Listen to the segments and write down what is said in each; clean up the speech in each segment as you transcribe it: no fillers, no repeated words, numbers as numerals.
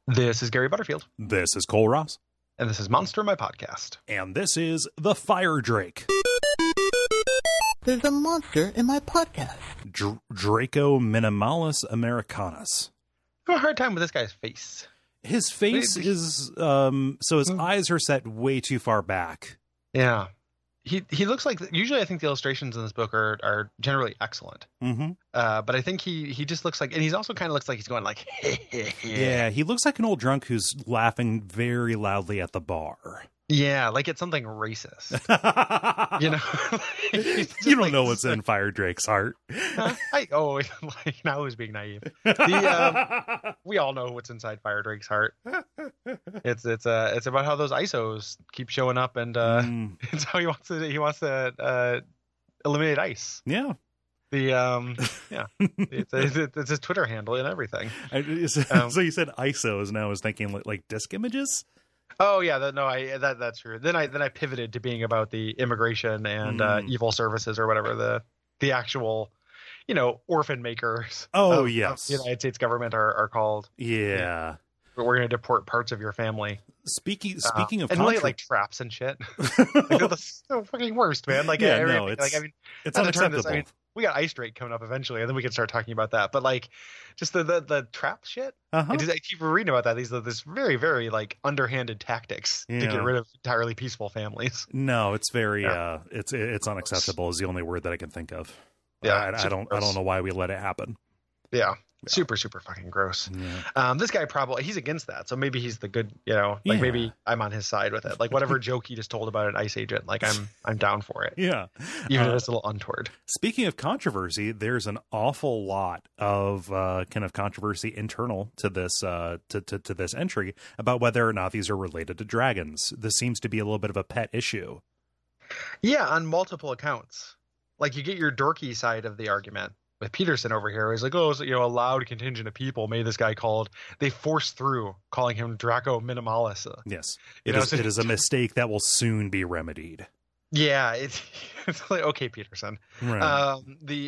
This is Gary Butterfield. This is Cole Ross. And this is Monster, my podcast. And this is The Fire Drake. There's a monster in my podcast. Draco Minimalis Americanus. I have a hard time with this guy's face. His face is, so his eyes are set way too far back. Yeah. He looks like, usually I think the illustrations in this book are generally excellent. Mm-hmm. But I think he just looks like, and he's also kind of looks like he's going like, yeah, he looks like an old drunk who's laughing very loudly at the now. Yeah, like it's something racist. You know? You don't know what's in Fire Drake's heart. Now who's being naive? We all know what's inside Fire Drake's heart. It's about how those ISOs keep showing up, and it's how he wants to eliminate ice. Yeah. It's his Twitter handle and everything. So you said ISOs, and I was thinking like disk images. Oh yeah, that's true. Then I pivoted to being about the immigration and evil services or whatever the actual, orphan makers. Oh of yes, the United States government are called. Yeah, but we're going to deport parts of your family. Speaking of and like traps and shit. That's the fucking worst, man. Like it's unacceptable. We got Ice Drake coming up eventually, and then we can start talking about that. But like, just the trap shit. Uh-huh. I keep reading about that. These very very like underhanded tactics to get rid of entirely peaceful families. No, it's very it's unacceptable is the only word that I can think of. Yeah, I don't know why we let it happen. Yeah. Super fucking gross. Yeah. This guy he's against that, so maybe he's the good, maybe I'm on his side with it. Like whatever joke he just told about an ICE agent, like I'm down for it. Yeah, even if it's a little untoward. Speaking of controversy, there's an awful lot of kind of controversy internal to this to this entry about whether or not these are related to dragons. This seems to be a little bit of a pet issue. Yeah, on multiple accounts. Like you get your dorky side of the argument. With Peterson over here, he's like, a loud contingent of people made this guy they forced through calling him Draco Minimalis. Yes. It is a mistake that will soon be remedied. Yeah. It's like, okay, Peterson. Right.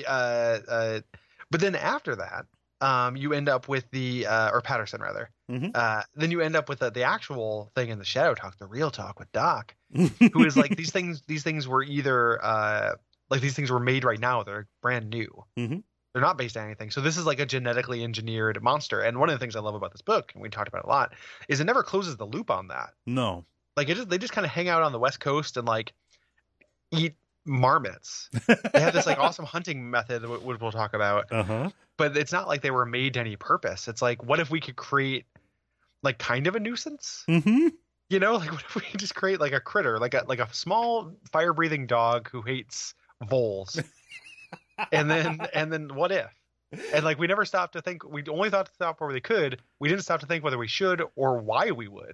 But then after that, you end up with or Patterson rather. Mm-hmm. Then you end up with the actual thing in the Shadow Talk, the real talk with Doc, who is like, these things were either, these things were made right now. They're brand new. Mm-hmm. They're not based on anything. So this is like a genetically engineered monster. And one of the things I love about this book, and we talked about it a lot, is it never closes the loop on that. No. Like they just kind of hang out on the West Coast and like eat marmots. They have this like awesome hunting method, which we'll talk about. Uh-huh. But it's not like they were made to any purpose. It's like, what if we could create like kind of a nuisance? Mm-hmm. Like what if we could just create like a critter, like a small fire breathing dog who hates voles. and then what if? And like we never stopped to think. We only thought to stop where we could. We didn't stop to think whether we should or why we would.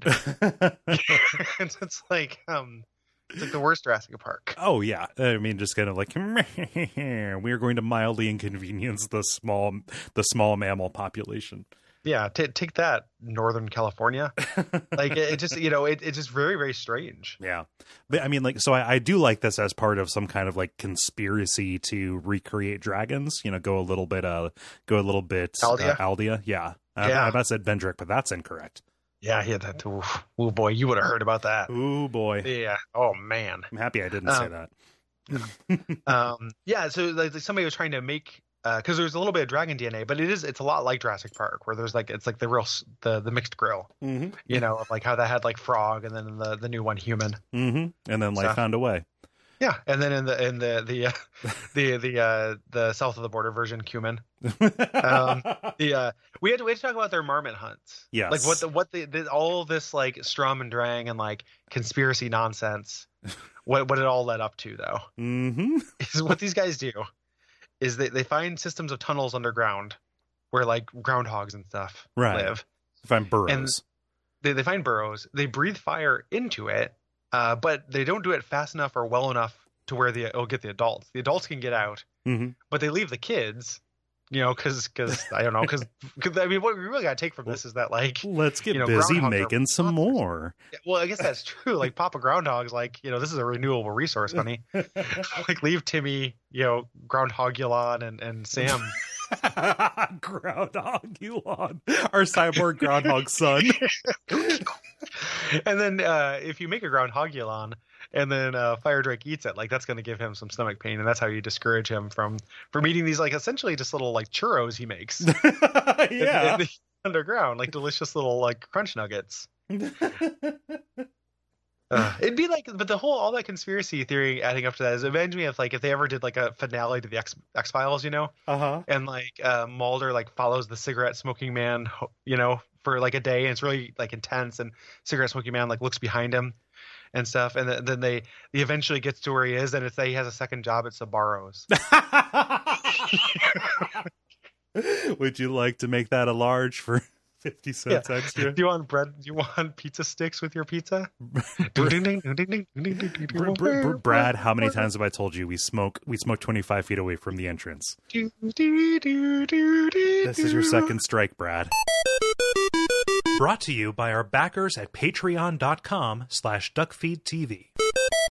It's like the worst Jurassic Park. Oh yeah, I mean, just kind of like we are going to mildly inconvenience the small mammal population. Yeah, take that, Northern California. Like it just, it's just very, very strange. Yeah, but I mean, like, so I do like this as part of some kind of like conspiracy to recreate dragons. Go a little bit Aldea. Yeah, I about said Bendrick, but that's incorrect. Yeah, he had that. Oh boy, you would have heard about that. Oh boy. Yeah. Oh man. I'm happy I didn't say that. Yeah. So like somebody was trying to make. Because there's a little bit of dragon DNA, but it's a lot like Jurassic Park, where there's like it's like the mixed grill, mm-hmm. Of like how that had like frog, and then the new one human, mm-hmm. and then life found a way. Yeah, and then in the south of the border version, cumin. We had to talk about their marmot hunts. Yes, like all this like Strum and Drang and like conspiracy nonsense. What it all led up to though, is what these guys do. Is they find systems of tunnels underground where like groundhogs and stuff live. They find burrows. And they find burrows. They breathe fire into it, but they don't do it fast enough or well enough to where it'll get the adults. The adults can get out, but they leave the kids, because I don't know, because I mean, what we really got to take from this is that like, let's get busy making some more. Well, I guess that's true. Like Papa Groundhog's like, this is a renewable resource, honey. Like leave Timmy, Groundhogulon and Sam Groundhog Elon, our cyborg groundhog son. And then if you make a groundhog Elon and then Fire Drake eats it, like that's going to give him some stomach pain, and that's how you discourage him from eating these like essentially just little like churros he makes in the underground, like delicious little like crunch nuggets. It'd be like, but all that conspiracy theory adding up to that is it reminds me of like if they ever did like a finale to the X-Files, you know, and like Mulder like follows the cigarette smoking man, you know, for like a day, and it's really like intense, and cigarette smoking man like looks behind him and stuff, and then he eventually gets to where he is, and it's that he has a second job at Sbarro's. Would you like to make that a large for 50 cents extra? Do you want bread? Do you want pizza sticks with your pizza? Brad, how many times have I told you we smoke 25 feet away from the entrance? This is your second strike, Brad. Brought to you by our backers at patreon.com/duckfeedtv.